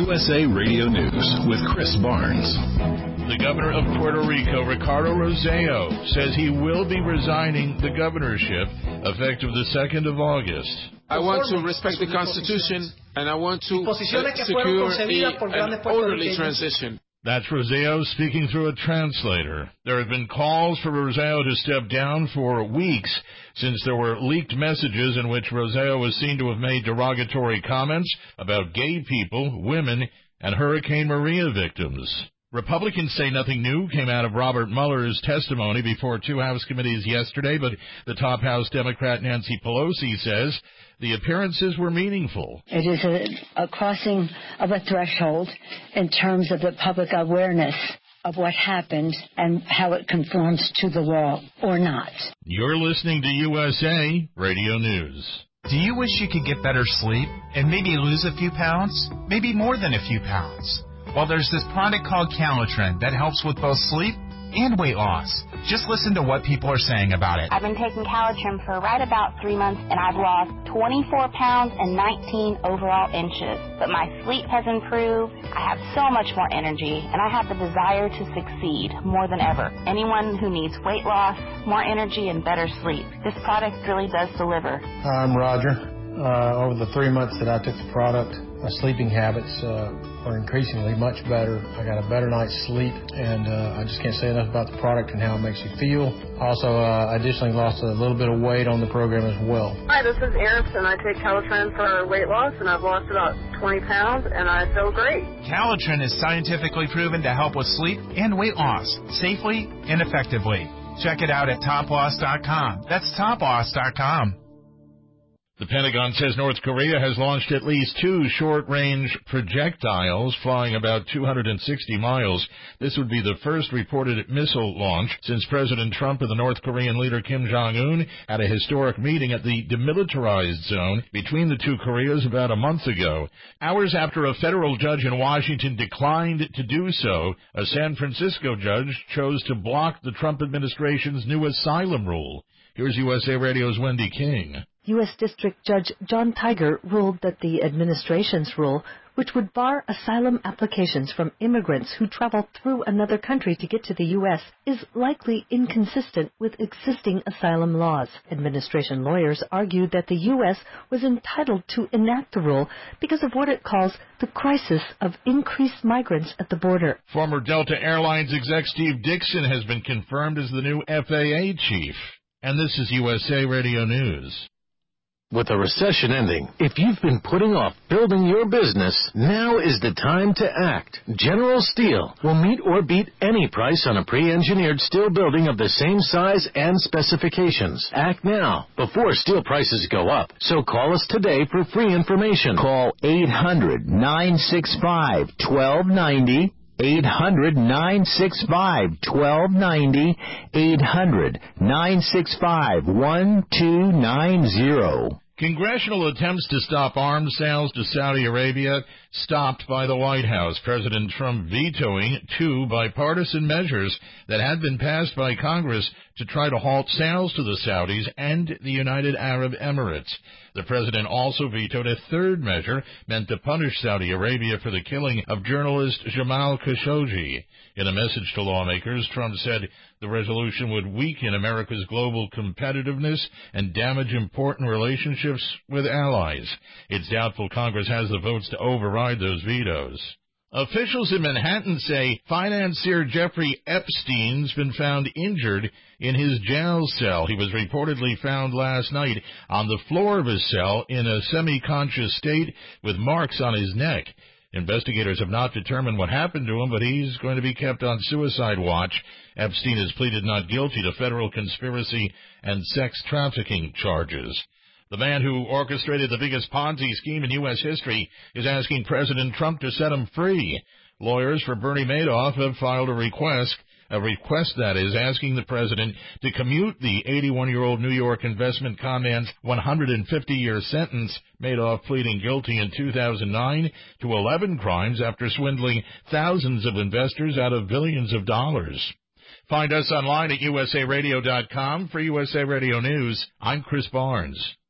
USA Radio News with Chris Barnes. The governor of Puerto Rico, Ricardo Rossello, says he will be resigning the governorship effective the 2nd of August. I want to respect the Constitution, and I want to secure an orderly transition. That's Rossello speaking through a translator. There have been calls for Rossello to step down for weeks since there were leaked messages in which Rossello was seen to have made derogatory comments about gay people, women, and Hurricane Maria victims. Republicans say nothing new came out of Robert Mueller's testimony before two House committees yesterday, but the top House Democrat Nancy Pelosi says the appearances were meaningful. It is a crossing of a threshold in terms of the public awareness of what happened and how it conforms to the law or not. You're listening to USA Radio News. Do you wish you could get better sleep and maybe lose a few pounds? Maybe more than a few pounds? Well, there's this product called Calitrin that helps with both sleep and weight loss. Just listen to what people are saying about it. I've been taking Calitrin for right about 3 months, and I've lost 24 pounds and 19 overall inches. But my sleep has improved, I have so much more energy, and I have the desire to succeed more than ever. Anyone who needs weight loss, more energy, and better sleep, this product really does deliver. I'm Roger. Over the 3 months that I took the product, my sleeping habits are increasingly much better. I got a better night's sleep, and I just can't say enough about the product and how it makes you feel. Also, additionally lost a little bit of weight on the program as well. Hi, this is Eris, and I take Calitrin for weight loss, and I've lost about 20 pounds, and I feel great. Calitrin is scientifically proven to help with sleep and weight loss safely and effectively. Check it out at toploss.com. That's toploss.com. The Pentagon says North Korea has launched at least 2 short-range projectiles flying about 260 miles. This would be the first reported missile launch since President Trump and the North Korean leader Kim Jong-un had a historic meeting at the demilitarized zone between the two Koreas about a month ago. Hours after a federal judge in Washington declined to do so, a San Francisco judge chose to block the Trump administration's new asylum rule. Here's USA Radio's Wendy King. U.S. District Judge John Tiger ruled that the administration's rule, which would bar asylum applications from immigrants who travel through another country to get to the U.S., is likely inconsistent with existing asylum laws. Administration lawyers argued that the U.S. was entitled to enact the rule because of what it calls the crisis of increased migrants at the border. Former Delta Airlines exec Steve Dixon has been confirmed as the new FAA chief. And this is USA Radio News. With a recession ending, if you've been putting off building your business, now is the time to act. General Steel will meet or beat any price on a pre-engineered steel building of the same size and specifications. Act now, before steel prices go up. So call us today for free information. Call 800-965-1290. 800-965-1290, 800-965-1290. Congressional attempts to stop arms sales to Saudi Arabia stopped by the White House. President Trump vetoing 2 bipartisan measures that had been passed by Congress to try to halt sales to the Saudis and the United Arab Emirates. The president also vetoed a 3rd measure meant to punish Saudi Arabia for the killing of journalist Jamal Khashoggi. In a message to lawmakers, Trump said the resolution would weaken America's global competitiveness and damage important relationships with allies. It's doubtful Congress has the votes to override those vetoes. Officials in Manhattan say financier Jeffrey Epstein's been found injured in his jail cell. He was reportedly found last night on the floor of his cell in a semi-conscious state with marks on his neck. Investigators have not determined what happened to him, but he's going to be kept on suicide watch. Epstein has pleaded not guilty to federal conspiracy and sex trafficking charges. The man who orchestrated the biggest Ponzi scheme in U.S. history is asking President Trump to set him free. Lawyers for Bernie Madoff have filed a request that is asking the president to commute the 81-year-old New York investment con man's 150-year sentence. Madoff pleading guilty in 2009 to 11 crimes after swindling thousands of investors out of billions of dollars. Find us online at usaradio.com. For USA Radio News, I'm Chris Barnes.